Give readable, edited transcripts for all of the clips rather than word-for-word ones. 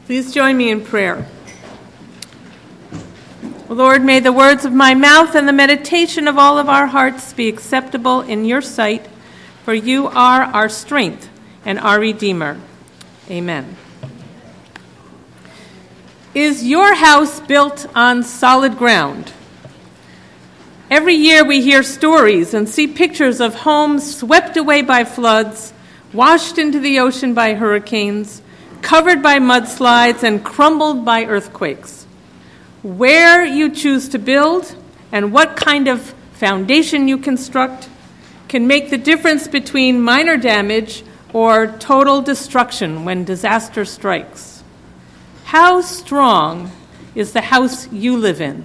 Please join me in prayer. Lord, may the words of my mouth and the meditation of all of our hearts be acceptable in your sight, for you are our strength and our Redeemer. Amen. Is your house built on solid ground? Every year we hear stories and see pictures of homes swept away by floods, washed into the ocean by hurricanes, covered by mudslides, and crumbled by earthquakes. Where you choose to build and what kind of foundation you construct can make the difference between minor damage or total destruction when disaster strikes. How strong is the house you live in?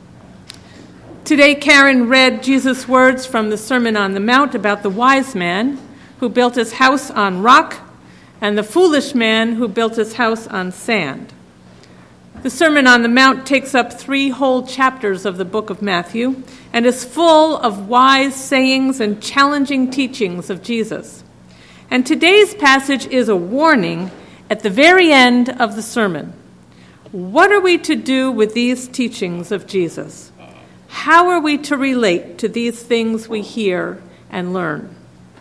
Today, Karen read Jesus' words from the Sermon on the Mount about the wise man who built his house on rock and the foolish man who built his house on sand. The Sermon on the Mount takes up 3 whole chapters of the book of Matthew and is full of wise sayings and challenging teachings of Jesus. And today's passage is a warning at the very end of the sermon. What are we to do with these teachings of Jesus? How are we to relate to these things we hear and learn?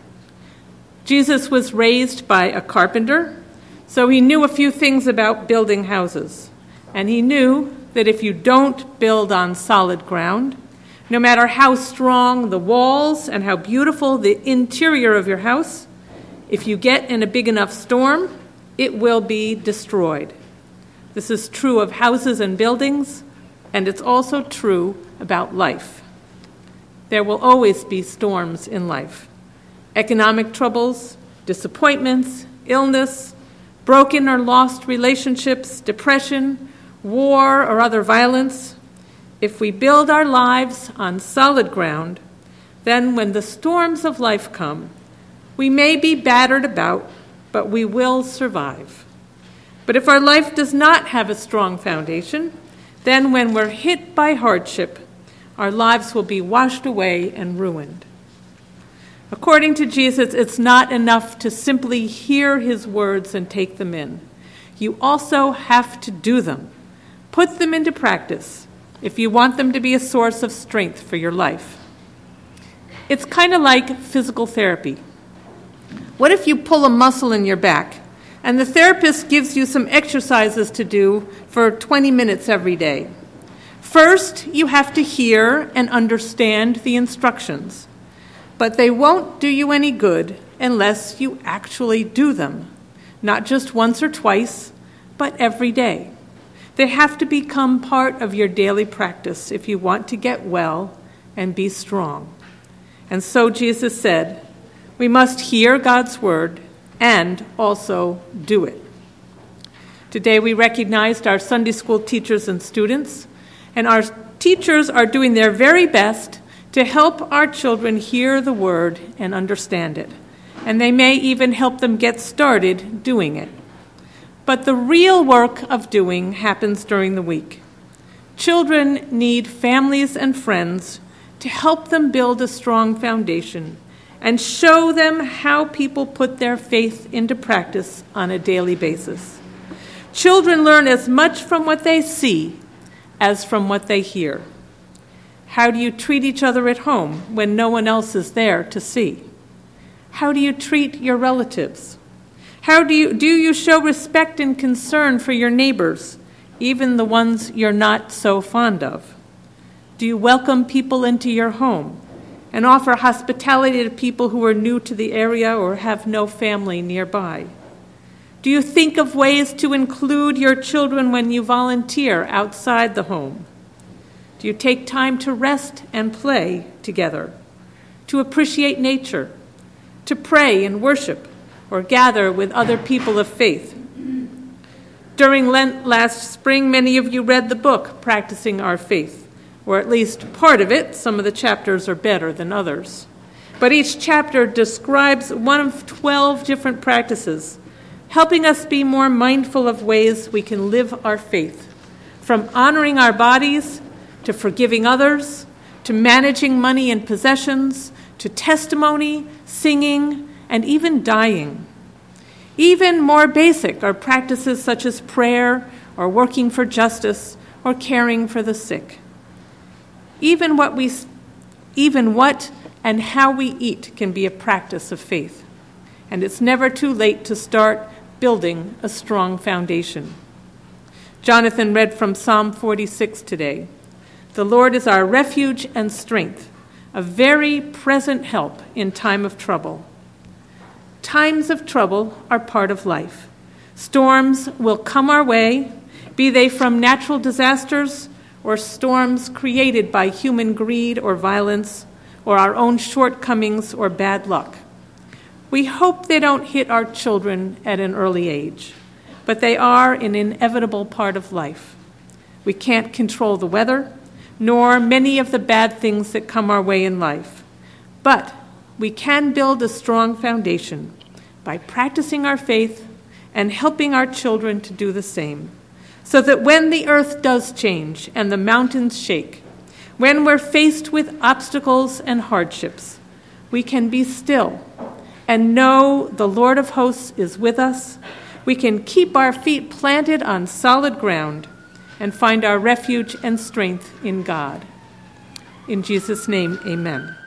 Jesus was raised by a carpenter, so he knew a few things about building houses. And he knew that if you don't build on solid ground, no matter how strong the walls and how beautiful the interior of your house, if you get in a big enough storm, it will be destroyed. This is true of houses and buildings, and it's also true about life. There will always be storms in life. Economic troubles, disappointments, illness, broken or lost relationships, depression, war or other violence. If we build our lives on solid ground, then when the storms of life come, we may be battered about, but we will survive. But if our life does not have a strong foundation, then when we're hit by hardship, our lives will be washed away and ruined. According to Jesus, it's not enough to simply hear his words and take them in. You also have to do them. Put them into practice if you want them to be a source of strength for your life. It's kind of like physical therapy. What if you pull a muscle in your back and the therapist gives you some exercises to do for 20 minutes every day? First, you have to hear and understand the instructions, but they won't do you any good unless you actually do them, not just once or twice, but every day. They have to become part of your daily practice if you want to get well and be strong. And so Jesus said, we must hear God's word and also do it. Today we recognized our Sunday school teachers and students, and our teachers are doing their very best to help our children hear the word and understand it. And they may even help them get started doing it. But the real work of doing happens during the week. Children need families and friends to help them build a strong foundation and show them how people put their faith into practice on a daily basis. Children learn as much from what they see as from what they hear. How do you treat each other at home when no one else is there to see? How do you treat your relatives? How do you show respect and concern for your neighbors, even the ones you're not so fond of? Do you welcome people into your home and offer hospitality to people who are new to the area or have no family nearby? Do you think of ways to include your children when you volunteer outside the home? Do you take time to rest and play together, to appreciate nature, to pray and worship, or gather with other people of faith? During Lent last spring, many of you read the book, Practicing Our Faith, or at least part of it. Some of the chapters are better than others. But each chapter describes one of 12 different practices, helping us be more mindful of ways we can live our faith, from honoring our bodies, to forgiving others, to managing money and possessions, to testimony, singing, and even dying. Even more basic are practices such as prayer or working for justice or caring for the sick. Even what and how we eat can be a practice of faith, and it's never too late to start building a strong foundation. Jonathan read from Psalm 46 today. The Lord is our refuge and strength, a very present help in time of trouble. Times of trouble are part of life. Storms will come our way, be they from natural disasters or storms created by human greed or violence or our own shortcomings or bad luck. We hope they don't hit our children at an early age, but they are an inevitable part of life. We can't control the weather, nor many of the bad things that come our way in life. But we can build a strong foundation by practicing our faith and helping our children to do the same, so that when the earth does change and the mountains shake, when we're faced with obstacles and hardships, we can be still and know the Lord of hosts is with us. We can keep our feet planted on solid ground and find our refuge and strength in God. In Jesus' name, amen.